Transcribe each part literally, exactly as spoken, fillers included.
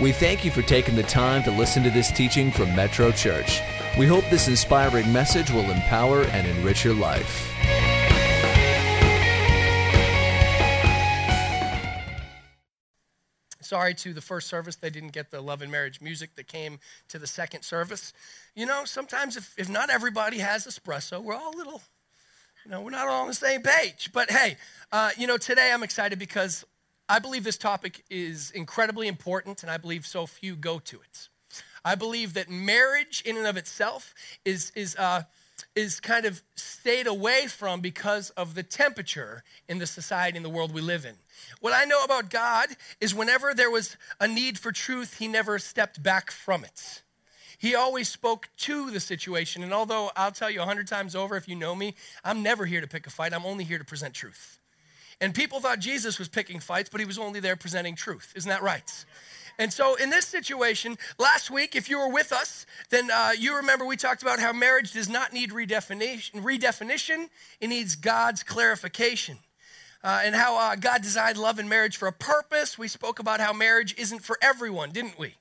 We thank you for taking the time to listen to this teaching from Metro Church. We hope this inspiring message will empower and enrich your life. Sorry to the first service, they didn't get the love and marriage music that came to the second service. You know, sometimes if, if not everybody has espresso, we're all a little, you know, we're not all on the same page. But hey, uh, you know, today I'm excited because I believe this topic is incredibly important, and I believe so few go to it. I believe that marriage in and of itself is is uh, is kind of stayed away from because of the temperature in the society and the world we live in. What I know about God is whenever there was a need for truth, he never stepped back from it. He always spoke to the situation. And although I'll tell you a hundred times over, if you know me, I'm never here to pick a fight. I'm only here to present truth. And people thought Jesus was picking fights, but he was only there presenting truth. Isn't that right? And so in this situation, last week, if you were with us, then uh, you remember we talked about how marriage does not need redefinition. redefinition. It needs God's clarification. Uh, and how uh, God designed love and marriage for a purpose. We spoke about how marriage isn't for everyone, didn't we?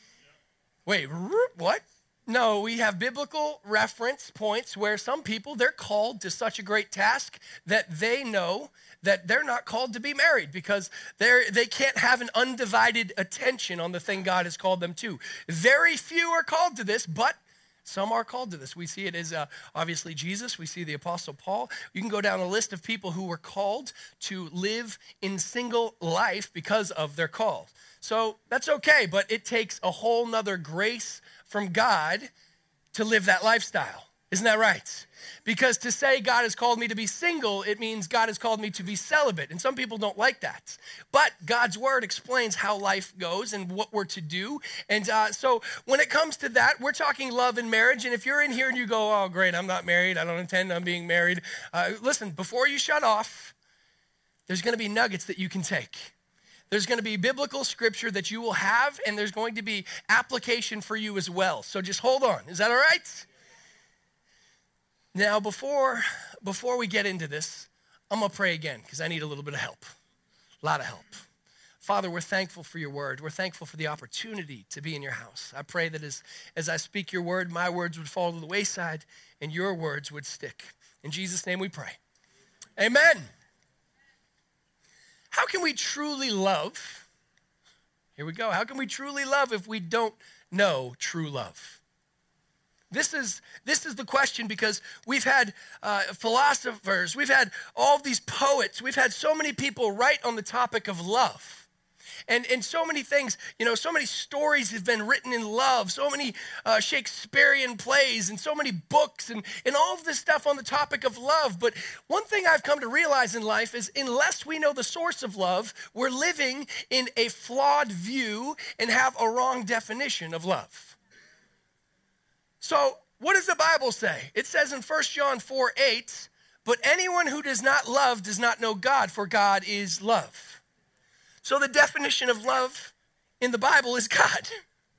Wait, what? No, we have biblical reference points where some people, they're called to such a great task that they know that they're not called to be married because they're, they can't have an undivided attention on the thing God has called them to. Very few are called to this, but some are called to this. We see it as uh, obviously Jesus. We see the Apostle Paul. You can go down a list of people who were called to live in single life because of their call. So that's okay, but it takes a whole nother grace from God to live that lifestyle. Isn't that right? Because to say God has called me to be single, it means God has called me to be celibate. And some people don't like that. But God's word explains how life goes and what we're to do. And uh, so when it comes to that, we're talking love and marriage. And if you're in here and you go, oh, great, I'm not married. I don't intend on being married. Uh, listen, before you shut off, there's going to be nuggets that you can take. There's going to be biblical scripture that you will have, and there's going to be application for you as well. So just hold on. Is that all right? Now, before, before we get into this, I'm going to pray again because I need a little bit of help, a lot of help. Father, we're thankful for your word. We're thankful for the opportunity to be in your house. I pray that as, as I speak your word, my words would fall to the wayside and your words would stick. In Jesus' name we pray. Amen. How can we truly love? Here we go. How can we truly love if we don't know true love? This is this is the question because we've had uh, philosophers, we've had all of these poets, we've had so many people write on the topic of love. And, and so many things, you know, so many stories have been written in love, so many uh, Shakespearean plays and so many books and, and all of this stuff on the topic of love. But one thing I've come to realize in life is unless we know the source of love, we're living in a flawed view and have a wrong definition of love. So what does the Bible say? It says in First John four eight, but anyone who does not love does not know God, for God is love. So the definition of love in the Bible is God.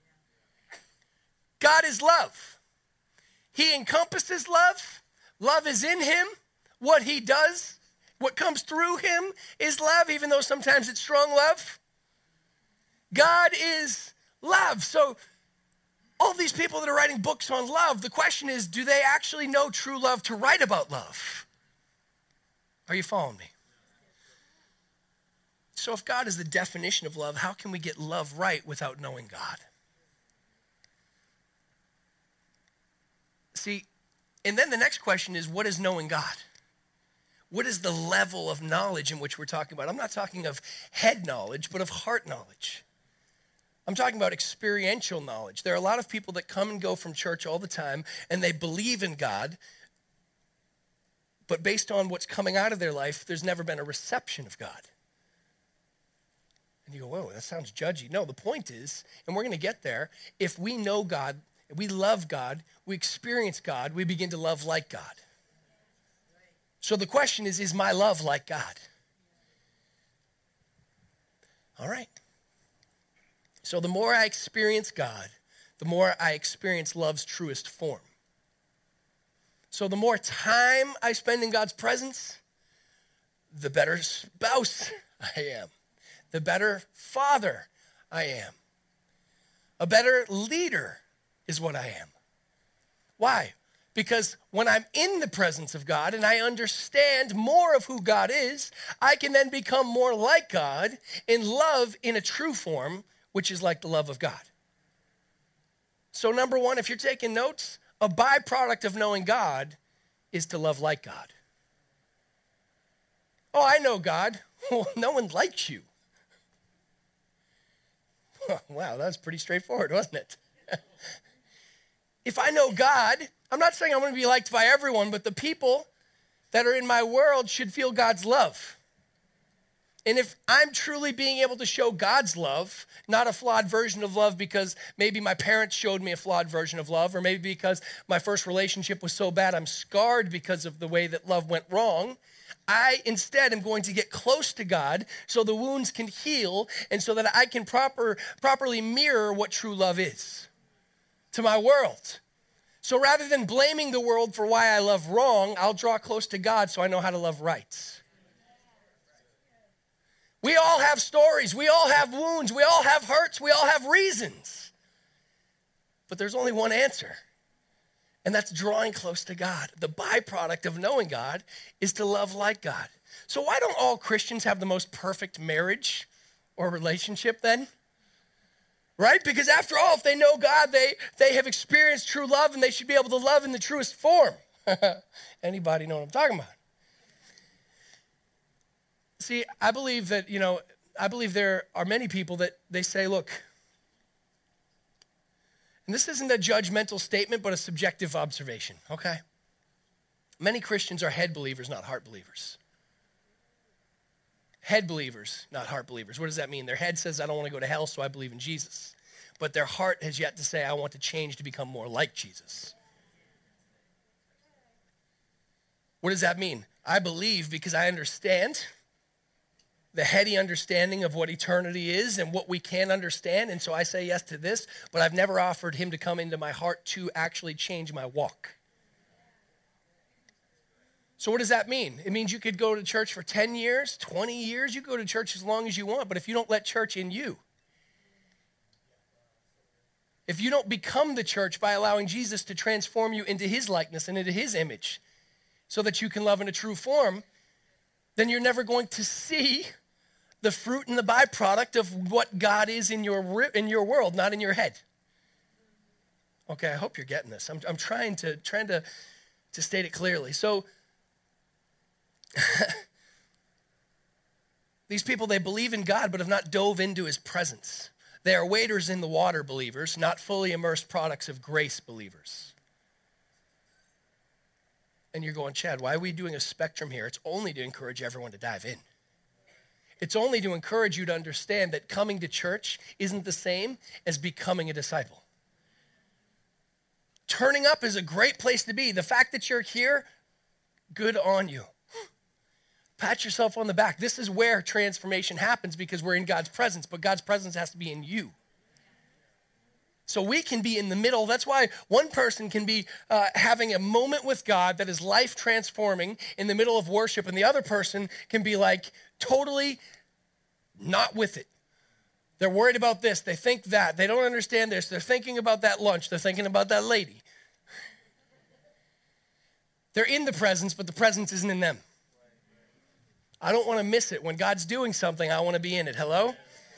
God is love. He encompasses love. Love is in him. What he does, what comes through him is love, even though sometimes it's strong love. God is love. So all these people that are writing books on love, the question is, do they actually know true love to write about love? Are you following me? So if God is the definition of love, how can we get love right without knowing God? See, and then the next question is, what is knowing God? What is the level of knowledge in which we're talking about? I'm not talking of head knowledge, but of heart knowledge. I'm talking about experiential knowledge. There are a lot of people that come and go from church all the time, and they believe in God, but based on what's coming out of their life, there's never been a reception of God. And you go, whoa, that sounds judgy. No, the point is, and we're going to get there, if we know God, we love God, we experience God, we begin to love like God. So the question is, is my love like God? All right. So the more I experience God, the more I experience love's truest form. So the more time I spend in God's presence, the better spouse I am, the better father I am. A better leader is what I am. Why? Because when I'm in the presence of God and I understand more of who God is, I can then become more like God in love in a true form, which is like the love of God. So number one, if you're taking notes, a byproduct of knowing God is to love like God. Oh, I know God. Well, no one likes you. Wow, that was pretty straightforward, wasn't it? If I know God, I'm not saying I'm going to be liked by everyone, but the people that are in my world should feel God's love. And if I'm truly being able to show God's love, not a flawed version of love because maybe my parents showed me a flawed version of love, or maybe because my first relationship was so bad I'm scarred because of the way that love went wrong, I instead am going to get close to God so the wounds can heal and so that I can proper, properly mirror what true love is to my world. So rather than blaming the world for why I love wrong, I'll draw close to God so I know how to love right. We all have stories. We all have wounds. We all have hurts. We all have reasons. But there's only one answer, and that's drawing close to God. The byproduct of knowing God is to love like God. So why don't all Christians have the most perfect marriage or relationship then? Right? Because after all, if they know God, they, they have experienced true love, and they should be able to love in the truest form. Anybody know what I'm talking about? See, I believe that, you know, I believe there are many people that they say, look, and this isn't a judgmental statement, but a subjective observation, okay? Many Christians are head believers, not heart believers. Head believers, not heart believers. What does that mean? Their head says, I don't want to go to hell, so I believe in Jesus. But their heart has yet to say, I want to change to become more like Jesus. What does that mean? I believe because I understand the heady understanding of what eternity is and what we can understand. And so I say yes to this, but I've never offered him to come into my heart to actually change my walk. So what does that mean? It means you could go to church for ten years, twenty years. You go to church as long as you want, but if you don't let church in you, if you don't become the church by allowing Jesus to transform you into his likeness and into his image so that you can love in a true form, then you're never going to see the fruit and the byproduct of what God is in your in your world, not in your head. Okay, I hope you're getting this. I'm I'm trying to trying to to state it clearly. So these people, they believe in God but have not dove into his presence. They are waders in the water believers, not fully immersed products of grace believers. And you're going, Chad, why are we doing a spectrum here? It's only to encourage everyone to dive in. It's only to encourage you to understand that coming to church isn't the same as becoming a disciple. Turning up is a great place to be. The fact that you're here, good on you. Pat yourself on the back. This is where transformation happens because we're in God's presence, but God's presence has to be in you. So we can be in the middle. That's why one person can be uh, having a moment with God that is life transforming in the middle of worship, and the other person can be like totally not with it. They're worried about this. They think that. They don't understand this. They're thinking about that lunch. They're thinking about that lady. They're in the presence, but the presence isn't in them. I don't want to miss it. When God's doing something, I want to be in it. Hello?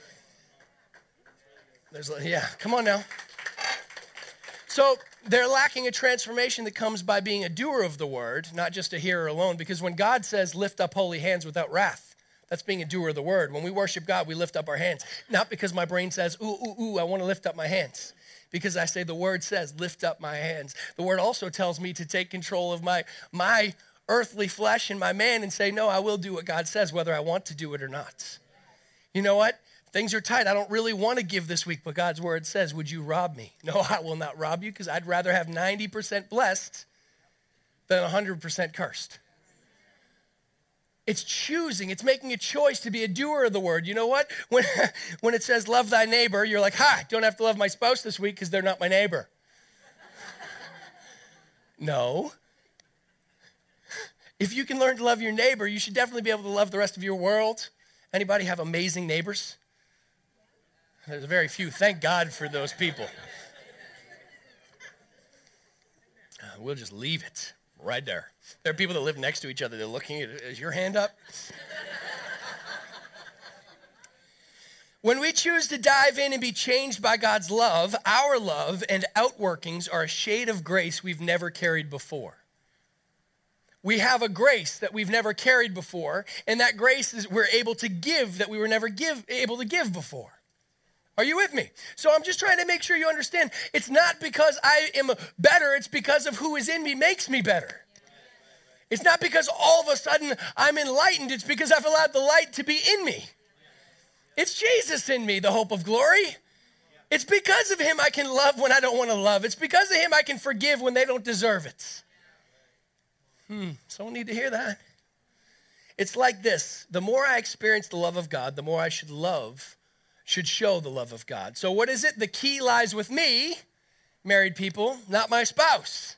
There's, yeah, come on now. So they're lacking a transformation that comes by being a doer of the word, not just a hearer alone, because when God says, lift up holy hands without wrath, that's being a doer of the word. When we worship God, we lift up our hands, not because my brain says, ooh, ooh, ooh, I want to lift up my hands, because I say the word says, lift up my hands. The word also tells me to take control of my, my earthly flesh and my man and say, no, I will do what God says, whether I want to do it or not. You know what? Things are tight. I don't really want to give this week, but God's word says, would you rob me? No, I will not rob you because I'd rather have ninety percent blessed than one hundred percent cursed. It's choosing. It's making a choice to be a doer of the word. You know what? When, when it says love thy neighbor, you're like, ha, don't have to love my spouse this week because they're not my neighbor. No. If you can learn to love your neighbor, you should definitely be able to love the rest of your world. Anybody have amazing neighbors? There's very few. Thank God for those people. Uh, we'll just leave it right there. There are people that live next to each other. They're looking at it. Is your hand up? When we choose to dive in and be changed by God's love, our love and outworkings are a shade of grace we've never carried before. We have a grace that we've never carried before, and that grace is we're able to give that we were never give, able to give before. Are you with me? So I'm just trying to make sure you understand. It's not because I am better, it's because of who is in me makes me better. It's not because all of a sudden I'm enlightened, it's because I've allowed the light to be in me. It's Jesus in me, the hope of glory. It's because of him I can love when I don't want to love. It's because of him I can forgive when they don't deserve it. Hmm, someone need to hear that. It's like this. The more I experience the love of God, the more I should love, should show the love of God. So what is it? The key lies with me, married people, not my spouse.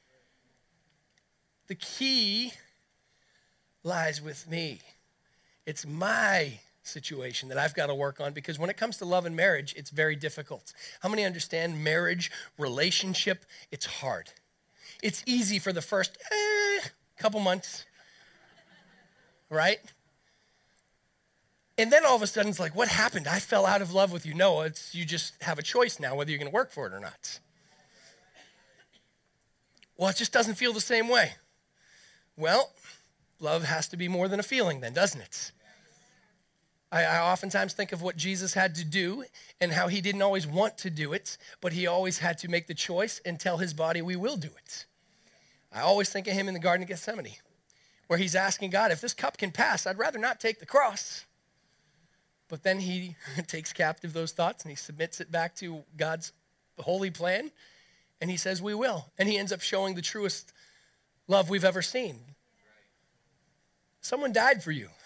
The key lies with me. It's my situation that I've got to work on, because when it comes to love and marriage, it's very difficult. How many understand marriage, relationship, it's hard. It's easy for the first eh, couple months, right? And then all of a sudden it's like, what happened? I fell out of love with you. No, it's you just have a choice now whether you're going to work for it or not. Well, it just doesn't feel the same way. Well, love has to be more than a feeling then, doesn't it? I, I oftentimes think of what Jesus had to do and how he didn't always want to do it, but he always had to make the choice and tell his body, we will do it. I always think of him in the Garden of Gethsemane, where he's asking God, if this cup can pass, I'd rather not take the cross. But then he takes captive those thoughts and he submits it back to God's holy plan, and he says, we will. And he ends up showing the truest love we've ever seen. Someone died for you.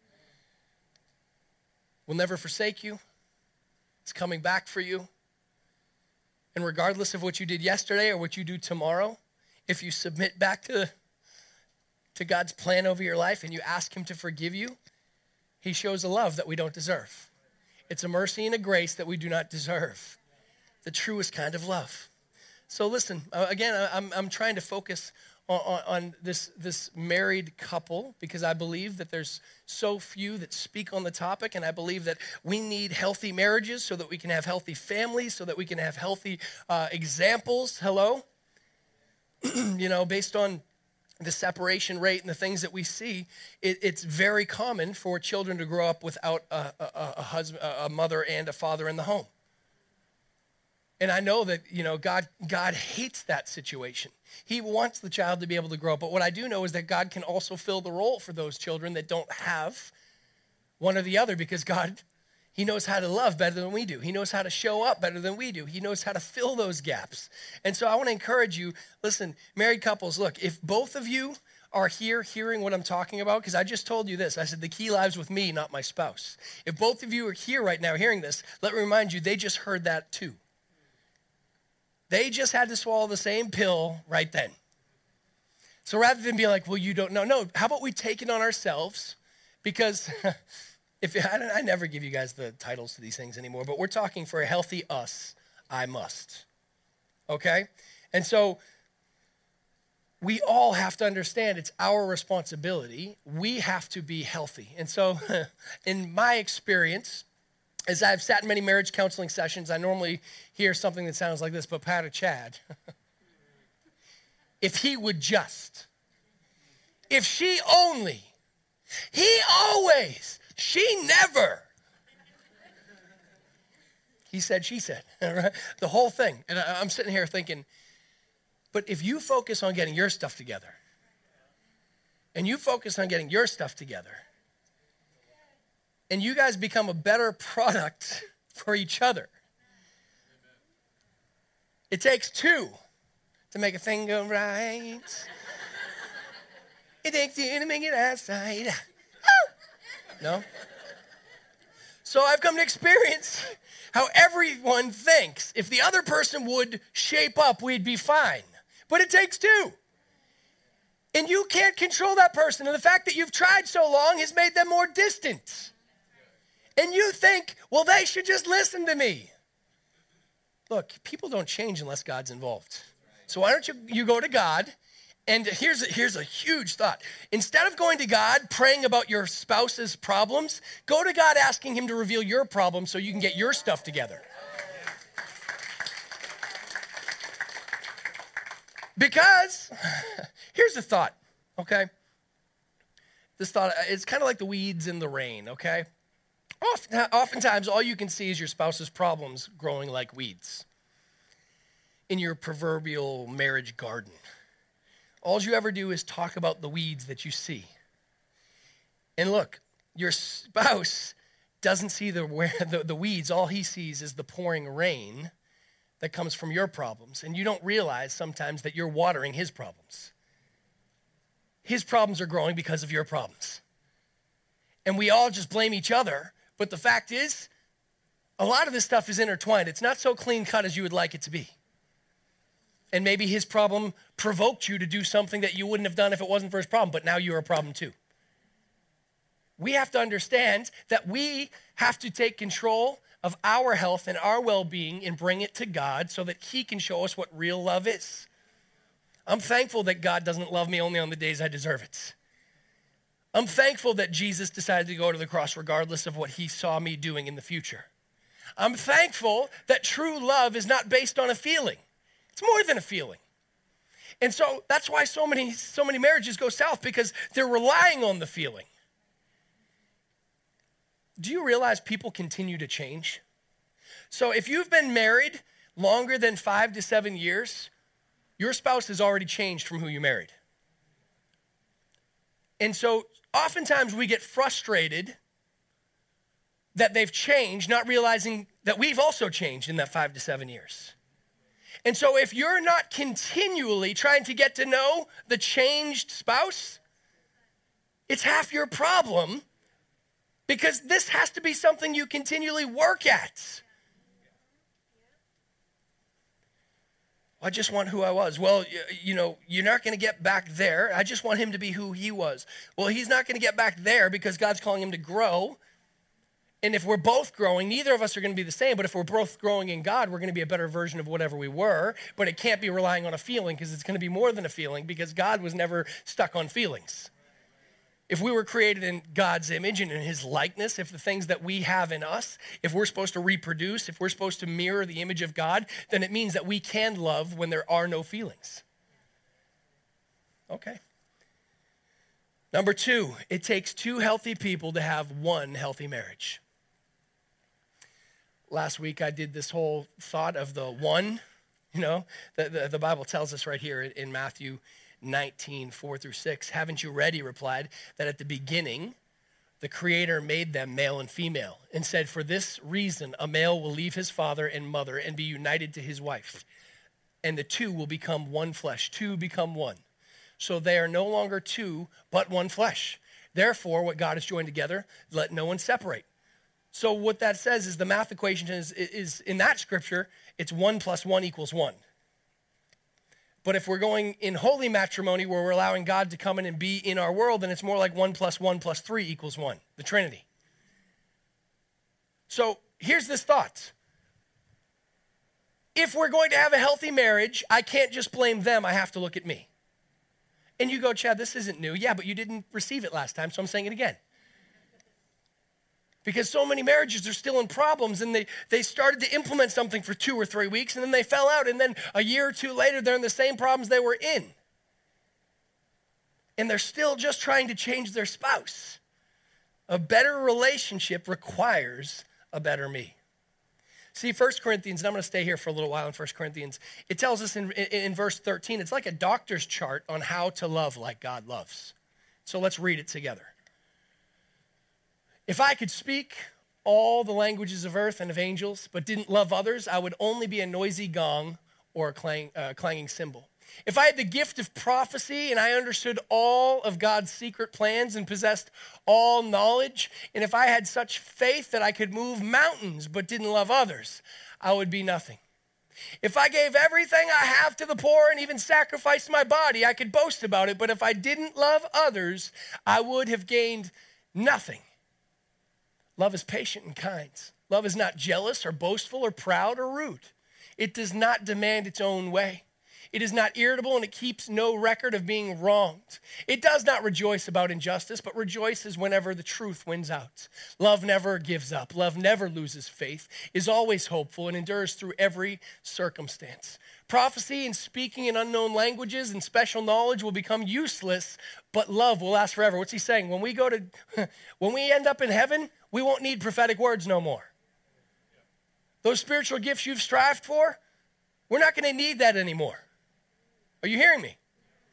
Will never forsake you. It's coming back for you. And regardless of what you did yesterday or what you do tomorrow, if you submit back to, to God's plan over your life and you ask him to forgive you, he shows a love that we don't deserve. It's a mercy and a grace that we do not deserve. The truest kind of love. So listen, uh, again, I'm, I'm trying to focus on, on, on this, this married couple, because I believe that there's so few that speak on the topic, and I believe that we need healthy marriages so that we can have healthy families, so that we can have healthy uh, examples. Hello? You know, based on the separation rate and the things that we see, it, it's very common for children to grow up without a, a, a husband, a mother and a father in the home. And I know that, you know, God, God hates that situation. He wants the child to be able to grow up. But what I do know is that God can also fill the role for those children that don't have one or the other, because God, he knows how to love better than we do. He knows how to show up better than we do. He knows how to fill those gaps. And so I want to encourage you, listen, married couples, look, if both of you are here hearing what I'm talking about, because I just told you this, I said the key lies with me, not my spouse. If both of you are here right now hearing this, let me remind you, they just heard that too. They just had to swallow the same pill right then. So rather than be like, well, you don't know, no, how about we take it on ourselves? Because if I, don't, I never give you guys the titles to these things anymore, but we're talking for a healthy us, I must. Okay? And so we all have to understand it's our responsibility. We have to be healthy. And so in my experience, as I've sat in many marriage counseling sessions, I normally hear something that sounds like this, but Pat or Chad, if he would just, if she only, he always, she never. He said, she said, right? The whole thing. And I'm sitting here thinking, but if you focus on getting your stuff together, and you focus on getting your stuff together, and you guys become a better product for each other. It takes two to make a thing go right. It takes two to make it outside. No? So I've come to experience how everyone thinks if the other person would shape up, we'd be fine. But it takes two. And you can't control that person. And the fact that you've tried so long has made them more distant. And you think, well, they should just listen to me. Look, people don't change unless God's involved. So why don't you, you go to God? And here's a, here's a huge thought. Instead of going to God praying about your spouse's problems, go to God asking him to reveal your problems so you can get your stuff together. Because, here's the thought, okay? This thought, it's kind of like the weeds in the rain, okay? Often, oftentimes, all you can see is your spouse's problems growing like weeds in your proverbial marriage garden. All you ever do is talk about the weeds that you see. And look, your spouse doesn't see the, the, the weeds. All he sees is the pouring rain that comes from your problems. And you don't realize sometimes that you're watering his problems. His problems are growing because of your problems. And we all just blame each other. But the fact is, a lot of this stuff is intertwined. It's not so clean cut as you would like it to be. And maybe his problem provoked you to do something that you wouldn't have done if it wasn't for his problem, but now you're a problem too. We have to understand that we have to take control of our health and our well-being and bring it to God so that he can show us what real love is. I'm thankful that God doesn't love me only on the days I deserve it. I'm thankful that Jesus decided to go to the cross regardless of what he saw me doing in the future. I'm thankful that true love is not based on a feeling. It's more than a feeling. And so that's why so many, so many marriages go south, because they're relying on the feeling. Do you realize people continue to change? So if you've been married longer than five to seven years, your spouse has already changed from who you married. And so oftentimes we get frustrated that they've changed, not realizing that we've also changed in that five to seven years. And so if you're not continually trying to get to know the changed spouse, it's half your problem, because this has to be something you continually work at. I just want who I was. Well, you know, you're not going to get back there. I just want him to be who he was. Well, he's not going to get back there because God's calling him to grow. And if we're both growing, neither of us are going to be the same. But if we're both growing in God, we're going to be a better version of whatever we were. But it can't be relying on a feeling, because it's going to be more than a feeling, because God was never stuck on feelings. If we were created in God's image and in his likeness, if the things that we have in us, if we're supposed to reproduce, if we're supposed to mirror the image of God, then it means that we can love when there are no feelings. Okay. Number two, it takes two healthy people to have one healthy marriage. Last week I did this whole thought of the one, you know, the, the, the Bible tells us right here in Matthew nineteen, four through six. Haven't you read, he replied, that at the beginning the Creator made them male and female, and said, for this reason a male will leave his father and mother and be united to his wife, and the two will become one flesh. Two become one. So they are no longer two, but one flesh. Therefore, what God has joined together, let no one separate. So what that says is the math equation is, is in that scripture, it's one plus one equals one. But if we're going in holy matrimony, where we're allowing God to come in and be in our world, then it's more like one plus one plus three equals one, the Trinity. So here's this thought. If we're going to have a healthy marriage, I can't just blame them, I have to look at me. And you go, Chad, this isn't new. Yeah, but you didn't receive it last time, so I'm saying it again. Because so many marriages are still in problems, and they, they started to implement something for two or three weeks, and then they fell out, and then a year or two later, they're in the same problems they were in. And they're still just trying to change their spouse. A better relationship requires a better me. See, First Corinthians, and I'm going to stay here for a little while in First Corinthians, it tells us in, in, in verse thirteen, it's like a doctor's chart on how to love like God loves. So let's read it together. If I could speak all the languages of earth and of angels, but didn't love others, I would only be a noisy gong or a clang, uh, clanging cymbal. If I had the gift of prophecy and I understood all of God's secret plans and possessed all knowledge, and if I had such faith that I could move mountains but didn't love others, I would be nothing. If I gave everything I have to the poor and even sacrificed my body, I could boast about it, but if I didn't love others, I would have gained nothing. Love is patient and kind. Love is not jealous or boastful or proud or rude. It does not demand its own way. It is not irritable, and it keeps no record of being wronged. It does not rejoice about injustice, but rejoices whenever the truth wins out. Love never gives up. Love never loses faith, is always hopeful, and endures through every circumstance. Prophecy and speaking in unknown languages and special knowledge will become useless, but love will last forever. What's he saying? When we go to, when we end up in heaven, we won't need prophetic words no more. Those spiritual gifts you've strived for, we're not going to need that anymore. Are you hearing me?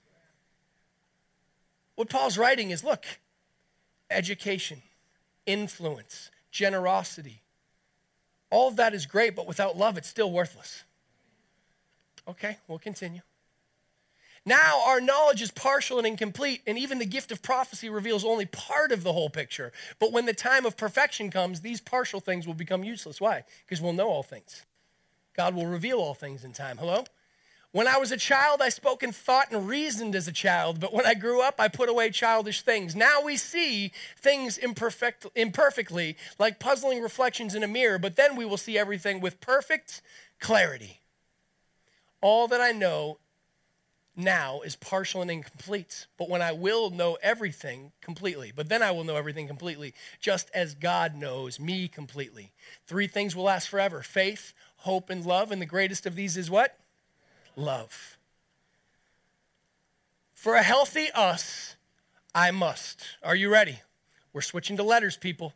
What Paul's writing is, look, education, influence, generosity, all of that is great, but without love, it's still worthless. Okay, we'll continue. Now our knowledge is partial and incomplete, and even the gift of prophecy reveals only part of the whole picture. But when the time of perfection comes, these partial things will become useless. Why? Because we'll know all things. God will reveal all things in time. Hello? When I was a child, I spoke and thought and reasoned as a child, but when I grew up, I put away childish things. Now we see things imperfect, imperfectly, like puzzling reflections in a mirror, but then we will see everything with perfect clarity. All that I know now is partial and incomplete, but when I will know everything completely, but then I will know everything completely, just as God knows me completely. Three things will last forever: faith, hope, and love, and the greatest of these is what? Love. For a healthy us, I must. Are you ready? We're switching to letters, people.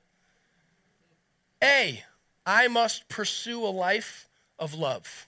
A, I must pursue a life of love.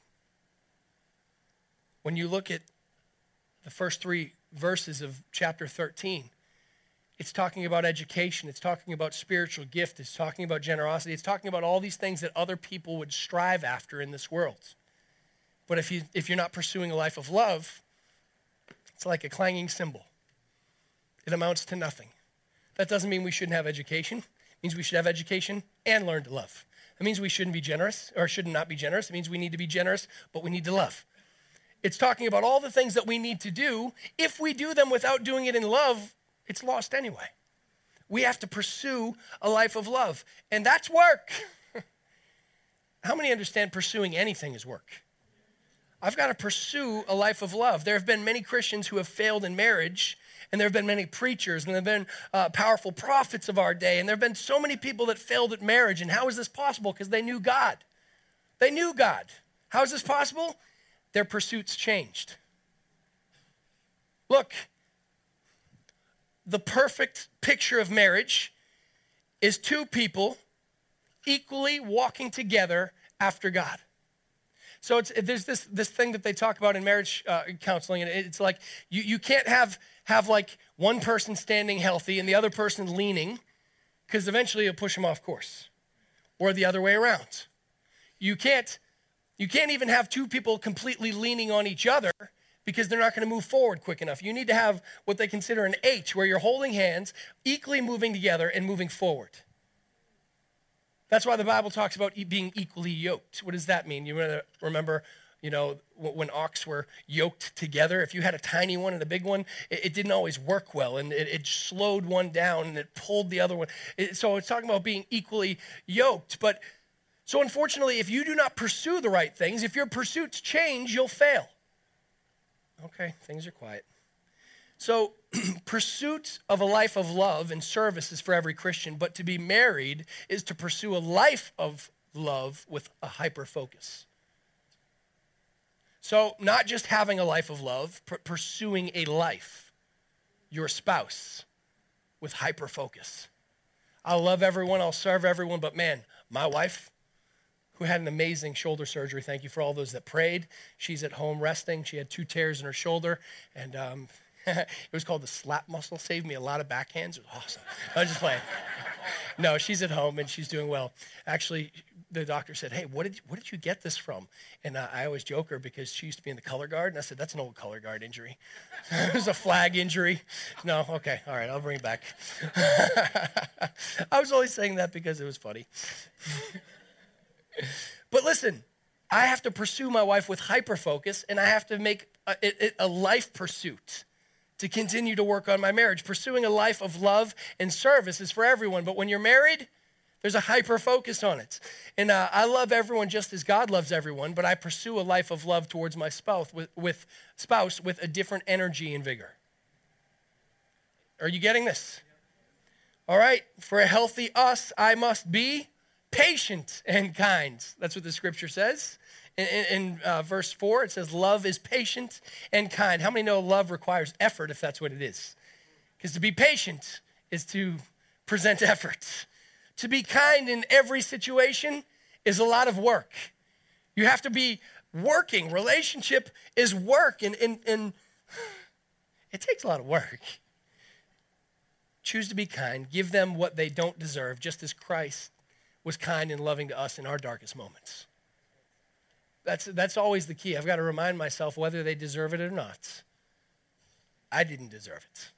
When you look at the first three verses of chapter thirteen, it's talking about education. It's talking about spiritual gift. It's talking about generosity. It's talking about all these things that other people would strive after in this world. But if, you, if you're not pursuing a life of love, it's like a clanging cymbal. It amounts to nothing. That doesn't mean we shouldn't have education. It means we should have education and learn to love. It means we shouldn't be generous or should not be generous. It means we need to be generous, but we need to love. It's talking about all the things that we need to do. If we do them without doing it in love, it's lost anyway. We have to pursue a life of love, and that's work. How many understand pursuing anything is work? I've got to pursue a life of love. There have been many Christians who have failed in marriage, and there have been many preachers, and there have been uh, powerful prophets of our day, and there have been so many people that failed at marriage. And how is this possible? Because they knew God. They knew God. How is this possible? Their pursuits changed. Look, the perfect picture of marriage is two people equally walking together after God. So it's, there's this, this thing that they talk about in marriage uh, counseling, and it's like you, you can't have, have like one person standing healthy and the other person leaning, because eventually you'll push them off course, or the other way around. You can't, you can't even have two people completely leaning on each other, because they're not going to move forward quick enough. You need to have what they consider an H, where you're holding hands, equally moving together and moving forward. That's why the Bible talks about being equally yoked. What does that mean? You remember, you know, when ox were yoked together? If you had a tiny one and a big one, it, it didn't always work well, and it, it slowed one down and it pulled the other one. It, so it's talking about being equally yoked. But so unfortunately, if you do not pursue the right things, if your pursuits change, you'll fail. Okay, things are quiet. So pursuit of a life of love and service is for every Christian, but to be married is to pursue a life of love with a hyper focus. So not just having a life of love, pr- pursuing a life, your spouse, with hyper focus. I'll love everyone, I'll serve everyone, but man, my wife, who had an amazing shoulder surgery, thank you for all those that prayed. She's at home resting. She had two tears in her shoulder, and um, it was called the slap muscle. Saved me a lot of backhands. It was awesome. I was just playing. No, she's at home, and she's doing well. Actually, the doctor said, hey, what did, what did you get this from? And uh, I always joke her because she used to be in the color guard, and I said, that's an old color guard injury. It was a flag injury. No, okay, all right, I'll bring it back. I was only saying that because it was funny. But listen, I have to pursue my wife with hyper-focus, and I have to make a, a, a life pursuit to continue to work on my marriage. Pursuing a life of love and service is for everyone, but when you're married, There's a hyper focus on it. And uh, I love everyone just as God loves everyone, but I pursue a life of love towards my spouse with, with spouse with a different energy and vigor. Are you getting this? All right. For a healthy us, I must be patient and kind. That's what the scripture says. In, in, in uh, verse four, it says, love is patient and kind. How many know love requires effort if that's what it is? Because to be patient is to present effort. To be kind in every situation is a lot of work. You have to be working. Relationship is work, and, and, and it takes a lot of work. Choose to be kind. Give them what they don't deserve, just as Christ was kind and loving to us in our darkest moments. That's, that's always the key. I've got to remind myself whether they deserve it or not. I didn't deserve it.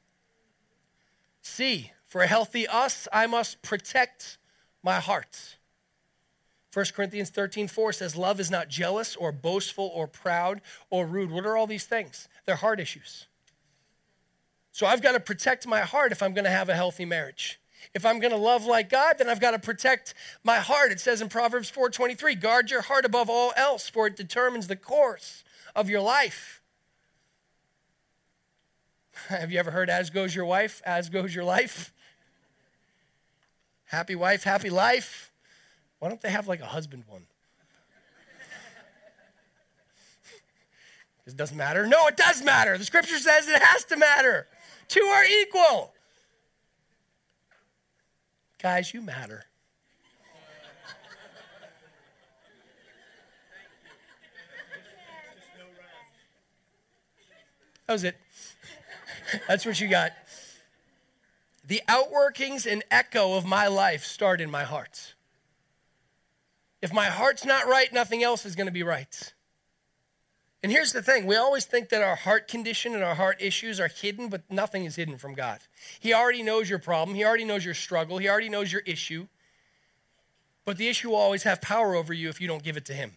C, for a healthy us, I must protect my heart. First Corinthians thirteen four says, love is not jealous or boastful or proud or rude. What are all these things? They're heart issues. So I've got to protect my heart if I'm going to have a healthy marriage. If I'm going to love like God, then I've got to protect my heart. It says in Proverbs four twenty-three, guard your heart above all else, for it determines the course of your life. Have you ever heard, as goes your wife, as goes your life? Happy wife, happy life. Why don't they have like a husband one? It doesn't matter. No, it does matter. The scripture says it has to matter. Two are equal. Guys, you matter. That was it. That's what you got. The outworkings and echo of my life start in my heart. If my heart's not right, nothing else is going to be right. And here's the thing. We always think that our heart condition and our heart issues are hidden, but nothing is hidden from God. He already knows your problem. He already knows your struggle. He already knows your issue. But the issue will always have power over you if you don't give it to him.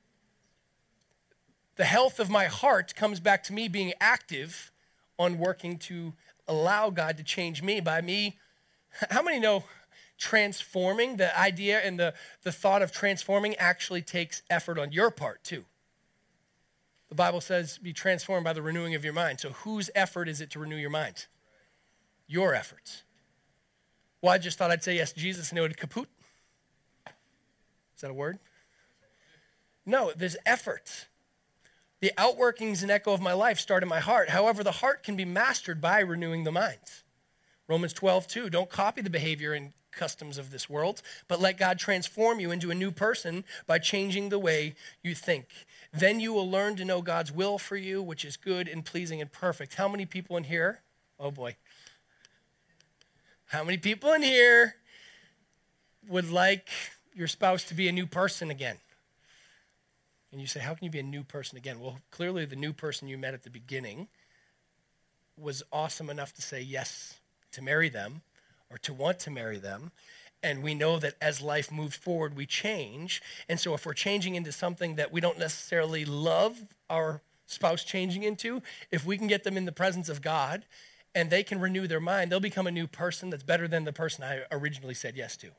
The health of my heart comes back to me being active on working to allow God to change me by me. How many know transforming, the idea and the, the thought of transforming actually takes effort on your part too? The Bible says be transformed by the renewing of your mind. So whose effort is it to renew your mind? Your efforts. Well, I just thought I'd say yes to Jesus and it would kaput. Is that a word? No, there's effort. The outworkings and echo of my life start in my heart. However, the heart can be mastered by renewing the mind. Romans twelve two, don't copy the behavior and customs of this world, but let God transform you into a new person by changing the way you think. Then you will learn to know God's will for you, which is good and pleasing and perfect. How many people in here? Oh boy. How many people in here would like your spouse to be a new person again? And you say, how can you be a new person again? Well, clearly the new person you met at the beginning was awesome enough to say yes to marry them or to want to marry them. And we know that as life moves forward, we change. And so if we're changing into something that we don't necessarily love our spouse changing into, if we can get them in the presence of God and they can renew their mind, they'll become a new person that's better than the person I originally said yes to.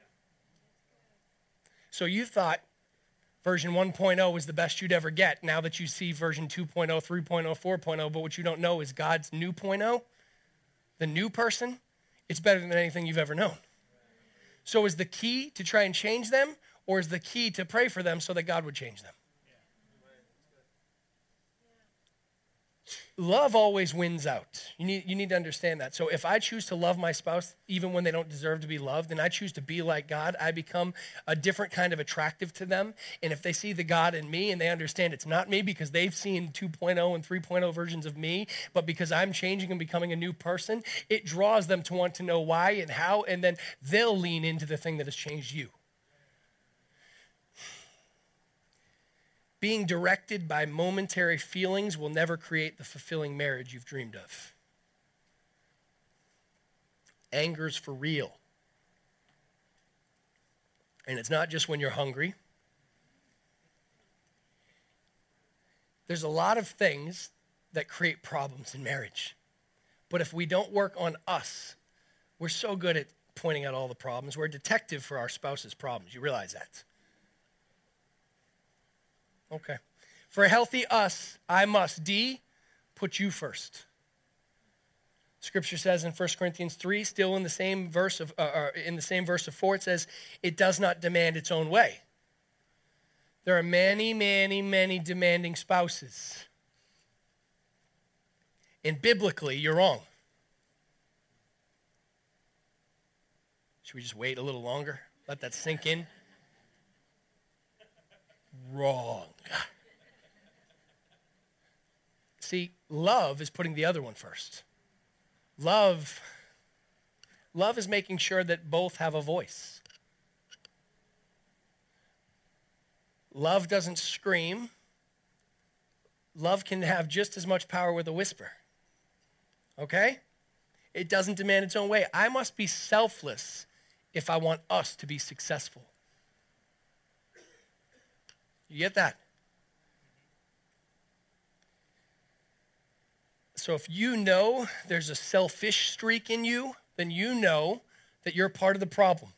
So you thought version one point oh was the best you'd ever get. Now that you see version two point oh, three point oh, four point oh, but what you don't know is God's new point oh, the new person, it's better than anything you've ever known. So is the key to try and change them, or is the key to pray for them so that God would change them? Love always wins out. You need, you need to understand that. So if I choose to love my spouse even when they don't deserve to be loved, and I choose to be like God, I become a different kind of attractive to them. And if they see the God in me and they understand it's not me because they've seen two point oh and three point oh versions of me, but because I'm changing and becoming a new person, it draws them to want to know why and how, and then they'll lean into the thing that has changed you. Being directed by momentary feelings will never create the fulfilling marriage you've dreamed of. Anger's for real. And it's not just when you're hungry. There's a lot of things that create problems in marriage. But if we don't work on us, we're so good at pointing out all the problems. We're a detective for our spouse's problems. You realize that? Okay. For a healthy us, I must, D, put you first. Scripture says in First Corinthians three, still in the same verse of uh, uh, in the same verse of four, it says, it does not demand its own way. There are many, many, many demanding spouses. And biblically, you're wrong. Should we just wait a little longer? Let that sink in? Wrong. See, love is putting the other one first. Love, love is making sure that both have a voice. Love doesn't scream. Love can have just as much power with a whisper. Okay? It doesn't demand its own way. I must be selfless if I want us to be successful. You get that? So if you know there's a selfish streak in you, then you know that you're part of the problem.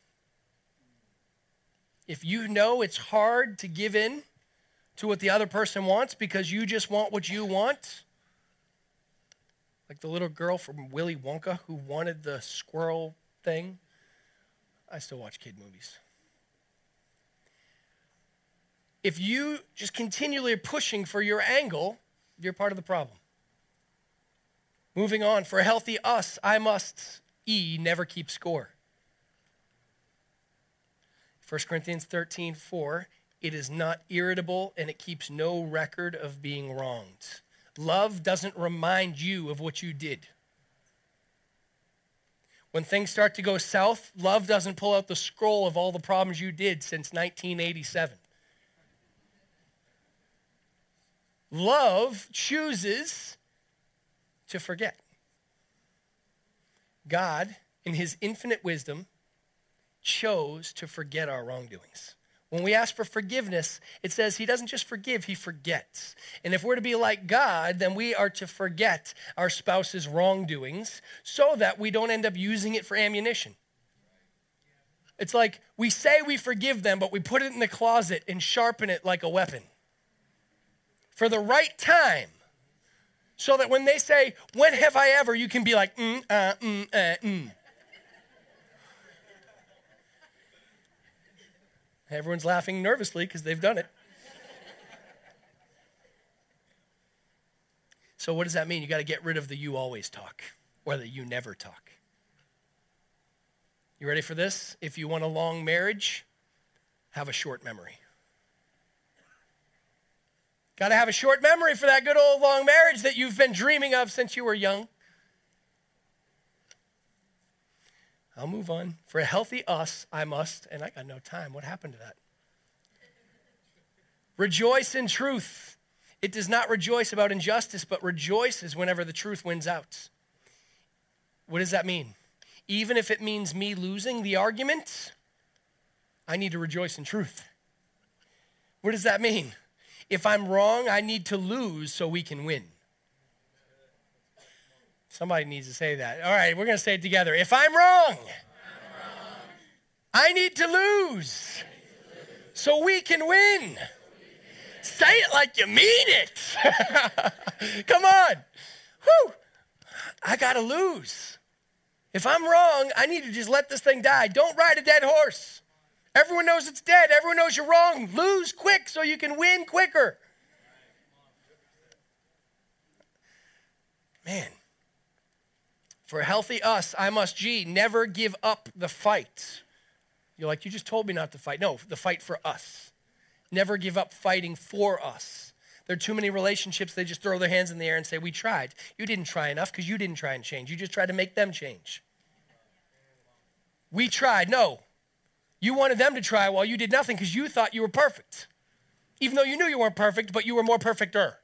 If you know it's hard to give in to what the other person wants because you just want what you want, like the little girl from Willy Wonka who wanted the squirrel thing. I still watch kid movies. If you just continually are pushing for your angle, you're part of the problem. Moving on, for a healthy us, I must, E, never keep score. First Corinthians thirteen four, it is not irritable and it keeps no record of being wronged. Love doesn't remind you of what you did. When things start to go south, love doesn't pull out the scroll of all the problems you did since nineteen eighty-seven. Love chooses to forget. God, in his infinite wisdom, chose to forget our wrongdoings. When we ask for forgiveness, it says he doesn't just forgive, he forgets. And if we're to be like God, then we are to forget our spouse's wrongdoings so that we don't end up using it for ammunition. It's like we say we forgive them, but we put it in the closet and sharpen it like a weapon. For the right time, so that when they say, when have I ever, you can be like, mm, uh, mm, uh, mm. Everyone's laughing nervously because they've done it. So what does that mean? You got to get rid of the you always talk or the you never talk. You ready for this? If you want a long marriage, have a short memory. Got to have a short memory for that good old long marriage that you've been dreaming of since you were young. I'll move on. For a healthy us, I must, and I got no time. What happened to that? Rejoice in truth. It does not rejoice about injustice, but rejoices whenever the truth wins out. What does that mean? Even if it means me losing the argument, I need to rejoice in truth. What does that mean? If I'm wrong, I need to lose so we can win. Somebody needs to say that. All right, we're going to say it together. If I'm wrong, I'm wrong. I need to lose so we can win. Say it like you mean it. Come on. Whew. I got to lose. If I'm wrong, I need to just let this thing die. Don't ride a dead horse. Everyone knows it's dead. Everyone knows you're wrong. Lose quick so you can win quicker. Man. For a healthy us, I must, G, never give up the fight. You're like, you just told me not to fight. No, the fight for us. Never give up fighting for us. There are too many relationships, they just throw their hands in the air and say, we tried. You didn't try enough because you didn't try and change. You just tried to make them change. We tried. No. You wanted them to try while you did nothing because you thought you were perfect. Even though you knew you weren't perfect, but you were more perfecter.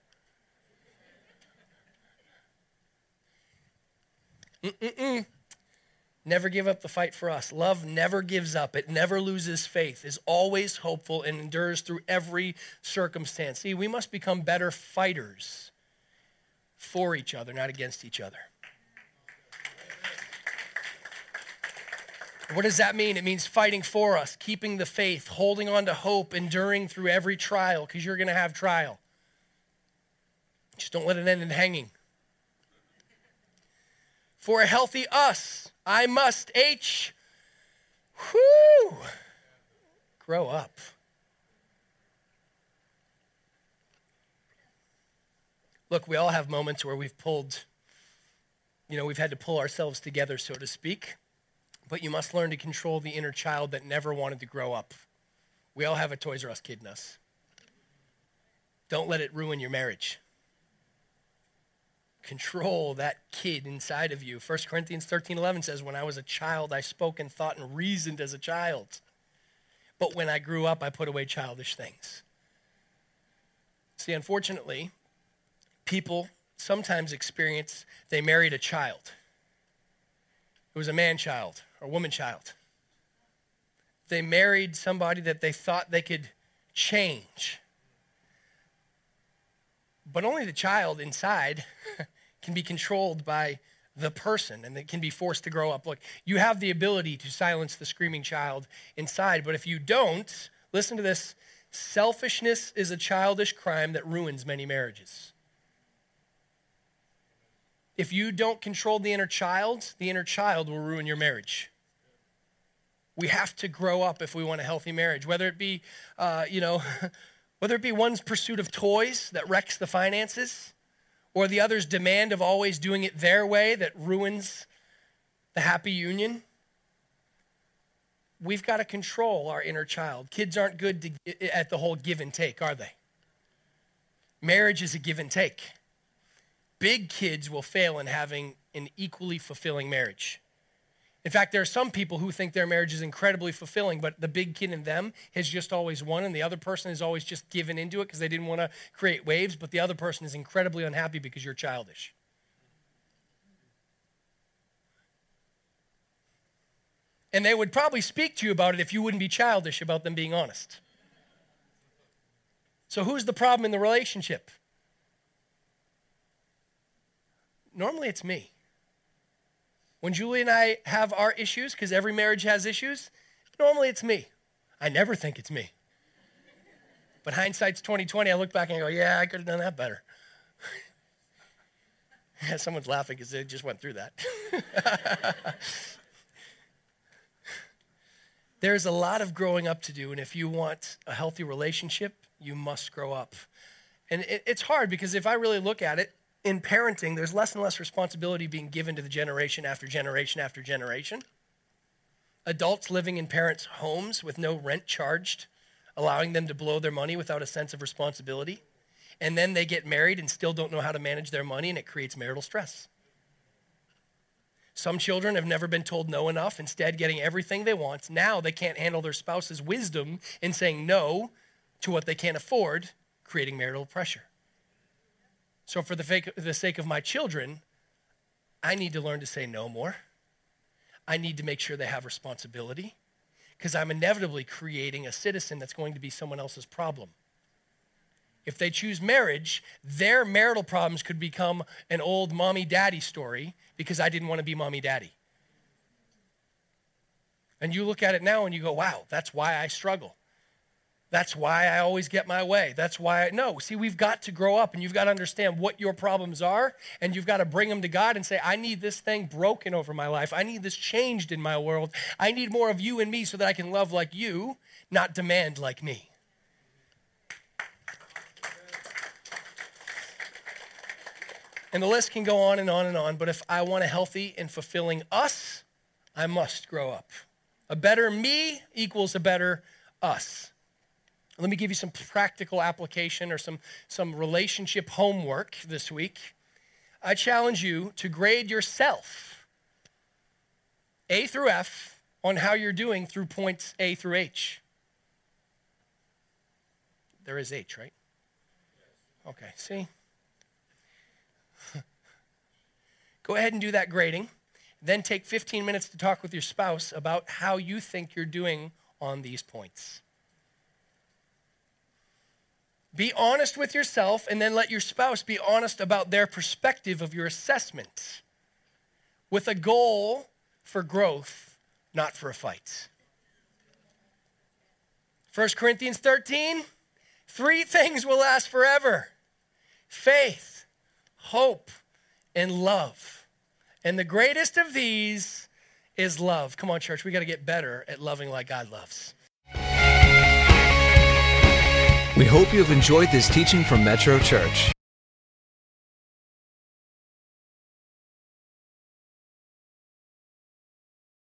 Mm-mm-mm. Never give up the fight for us. Love never gives up. It never loses faith, is always hopeful, and endures through every circumstance. See, we must become better fighters for each other, not against each other. What does that mean? It means fighting for us, keeping the faith, holding on to hope, enduring through every trial, because you're going to have trial. Just don't let it end in hanging. For a healthy us, I must, H, whoo, grow up. Look, we all have moments where we've pulled, you know, we've had to pull ourselves together, so to speak. But you must learn to control the inner child that never wanted to grow up. We all have a Toys R Us kid in us. Don't let it ruin your marriage. Control that kid inside of you. First Corinthians thirteen eleven says, when I was a child, I spoke and thought and reasoned as a child. But when I grew up, I put away childish things. See, unfortunately, people sometimes experience they married a child. It was a man-child or woman-child. They married somebody that they thought they could change. But only the child inside can be controlled by the person, and it can be forced to grow up. Look, you have the ability to silence the screaming child inside, but if you don't, listen to this, selfishness is a childish crime that ruins many marriages. If you don't control the inner child, the inner child will ruin your marriage. We have to grow up if we want a healthy marriage, whether it be, uh, you know, whether it be one's pursuit of toys that wrecks the finances, or the other's demand of always doing it their way that ruins the happy union. We've got to control our inner child. Kids aren't good to, at the whole give and take, are they? Marriage is a give and take. Big kids will fail in having an equally fulfilling marriage. In fact, there are some people who think their marriage is incredibly fulfilling, but the big kid in them has just always won, and the other person is always just given into it because they didn't want to create waves, but the other person is incredibly unhappy because you're childish. And they would probably speak to you about it if you wouldn't be childish about them being honest. So who's the problem in the relationship? Normally it's me. When Julie and I have our issues, because every marriage has issues, normally it's me. I never think it's me. But hindsight's twenty twenty. I look back and I go, yeah, I could have done that better. Yeah, someone's laughing because they just went through that. There's a lot of growing up to do, and if you want a healthy relationship, you must grow up. And it, it's hard because if I really look at it, in parenting, there's less and less responsibility being given to the generation after generation after generation. Adults living in parents' homes with no rent charged, allowing them to blow their money without a sense of responsibility. And then they get married and still don't know how to manage their money, and it creates marital stress. Some children have never been told no enough, instead getting everything they want. Now they can't handle their spouse's wisdom in saying no to what they can't afford, creating marital pressure. So for the, fake, the sake of my children, I need to learn to say no more. I need to make sure they have responsibility because I'm inevitably creating a citizen that's going to be someone else's problem. If they choose marriage, their marital problems could become an old mommy-daddy story because I didn't want to be mommy-daddy. And you look at it now and you go, wow, that's why I struggle. That's why I always get my way. That's why I, no, see, we've got to grow up and you've got to understand what your problems are and you've got to bring them to God and say, I need this thing broken over my life. I need this changed in my world. I need more of you in me so that I can love like you, not demand like me. And the list can go on and on and on, but if I want a healthy and fulfilling us, I must grow up. A better me equals a better us. Let me give you some practical application or some, some relationship homework this week. I challenge you to grade yourself, A through F, on how you're doing through points A through H. There is H, right? Okay, see? Go ahead and do that grading. Then take fifteen minutes to talk with your spouse about how you think you're doing on these points. Be honest with yourself and then let your spouse be honest about their perspective of your assessment with a goal for growth not for a fight. First Corinthians thirteen, three things will last forever: faith, hope, and love. And the greatest of these is love. Come on, church, we got to get better at loving like God loves. We hope you have enjoyed this teaching from Metro Church.